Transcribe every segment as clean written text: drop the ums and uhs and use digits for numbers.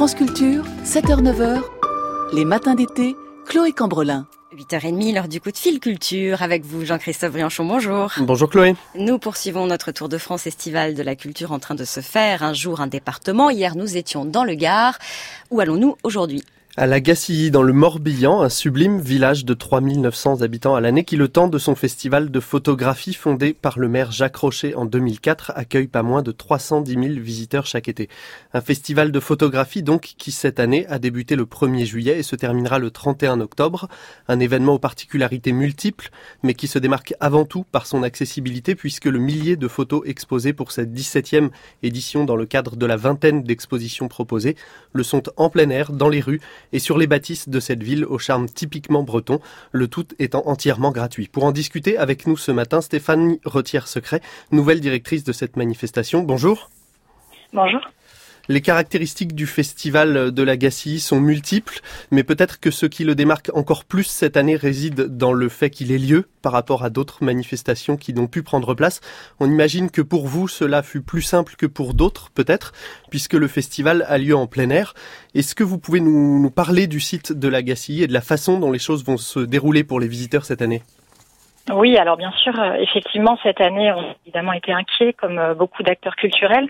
France Culture, 7h-9h, les matins d'été, Chloé Cambrelin. 8h30, l'heure du coup de fil culture. Avec vous, Jean-Christophe Brianchon, bonjour. Bonjour Chloé. Nous poursuivons notre tour de France estival de la culture en train de se faire. Un jour, un département. Hier, nous étions dans le Gard. Où allons-nous aujourd'hui ? À la Gacilly, dans le Morbihan, un sublime village de 3900 habitants à l'année qui, le temps de son festival de photographie fondé par le maire Jacques Rocher en 2004, accueille pas moins de 310 000 visiteurs chaque été. Un festival de photographie donc qui, cette année, a débuté le 1er juillet et se terminera le 31 octobre. Un événement aux particularités multiples, mais qui se démarque avant tout par son accessibilité puisque le millier de photos exposées pour cette 17e édition dans le cadre de la vingtaine d'expositions proposées le sont en plein air, dans les rues, et sur les bâtisses de cette ville au charme typiquement breton, le tout étant entièrement gratuit. Pour en discuter avec nous ce matin, Stéphanie Retière-Secret, nouvelle directrice de cette manifestation. Bonjour. Bonjour. Les caractéristiques du festival de la Gacilly sont multiples, mais peut-être que ce qui le démarque encore plus cette année réside dans le fait qu'il ait lieu par rapport à d'autres manifestations qui n'ont pu prendre place. On imagine que pour vous, cela fut plus simple que pour d'autres, peut-être, puisque le festival a lieu en plein air. Est-ce que vous pouvez nous parler du site de la Gacilly et de la façon dont les choses vont se dérouler pour les visiteurs cette année ? Oui, alors bien sûr, effectivement, cette année, on a évidemment été inquiets, comme beaucoup d'acteurs culturels.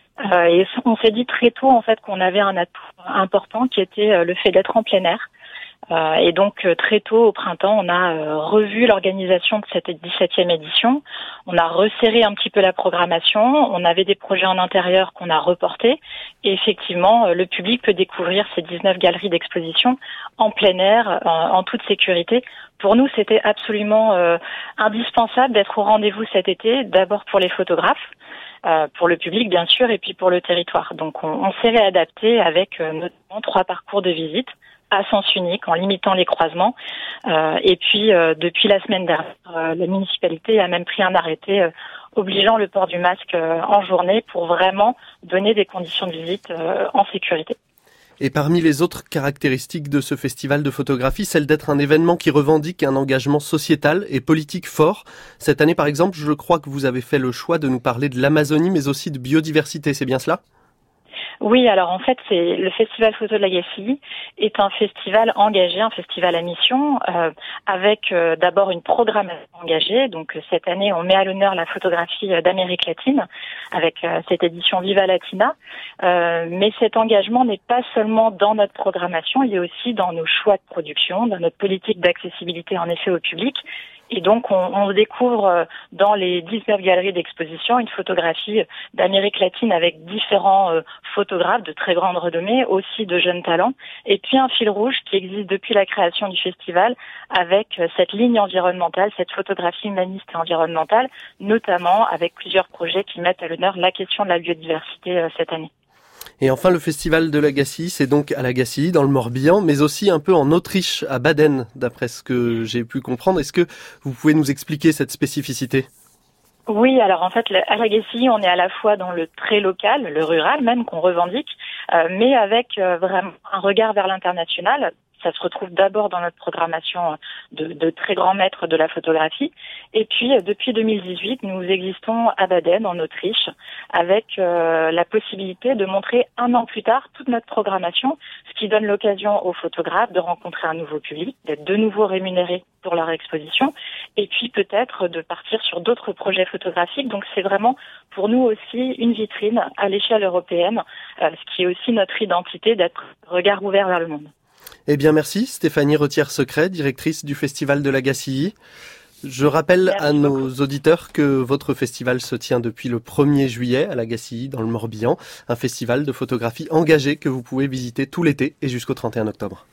Et on s'est dit très tôt en fait qu'on avait un atout important qui était le fait d'être en plein air. Et donc très tôt au printemps, on a revu l'organisation de cette 17e édition. On a resserré un petit peu la programmation. On avait des projets en intérieur qu'on a reportés. Et effectivement, le public peut découvrir ces 19 galeries d'exposition en plein air, en toute sécurité. Pour nous, c'était absolument indispensable d'être au rendez-vous cet été, d'abord pour les photographes, pour le public bien sûr, et puis pour le territoire. Donc on s'est réadapté avec notamment 3 parcours de visite à sens unique, en limitant les croisements. Et puis depuis la semaine dernière, la municipalité a même pris un arrêté obligeant le port du masque en journée pour vraiment donner des conditions de visite en sécurité. Et parmi les autres caractéristiques de ce festival de photographie, celle d'être un événement qui revendique un engagement sociétal et politique fort. Cette année, par exemple, je crois que vous avez fait le choix de nous parler de l'Amazonie, mais aussi de biodiversité. C'est bien cela ? Oui, alors en fait, c'est le Festival Photo de la Gacilly est un festival engagé, un festival à mission, avec d'abord une programmation engagée. Donc cette année, on met à l'honneur la photographie d'Amérique latine avec cette édition Viva Latina. Mais cet engagement n'est pas seulement dans notre programmation, il est aussi dans nos choix de production, dans notre politique d'accessibilité en effet au public. Et donc, on découvre dans les 19 galeries d'exposition une photographie d'Amérique latine avec différents photographes de très grande renommée, aussi de jeunes talents. Et puis un fil rouge qui existe depuis la création du festival avec cette ligne environnementale, cette photographie humaniste et environnementale, notamment avec plusieurs projets qui mettent à l'honneur la question de la biodiversité cette année. Et enfin, le festival de la Gacilly, c'est donc à la Gacilly, dans le Morbihan, mais aussi un peu en Autriche, à Baden, d'après ce que j'ai pu comprendre. Est-ce que vous pouvez nous expliquer cette spécificité ? Oui, alors en fait, à la Gacilly, on est à la fois dans le très local, le rural même, qu'on revendique, mais avec vraiment un regard vers l'international. Ça se retrouve d'abord dans notre programmation de très grands maîtres de la photographie. Et puis, depuis 2018, nous existons à Baden, en Autriche, avec la possibilité de montrer 1 an plus tard toute notre programmation, ce qui donne l'occasion aux photographes de rencontrer un nouveau public, d'être de nouveau rémunérés pour leur exposition, et puis peut-être de partir sur d'autres projets photographiques. Donc c'est vraiment pour nous aussi une vitrine à l'échelle européenne, ce qui est aussi notre identité d'être regard ouvert vers le monde. Eh bien merci Stéphanie Retière-Secret, directrice du Festival de la Gacilly. Je rappelle à nos auditeurs que votre festival se tient depuis le 1er juillet à la Gacilly dans le Morbihan, un festival de photographie engagé que vous pouvez visiter tout l'été et jusqu'au 31 octobre.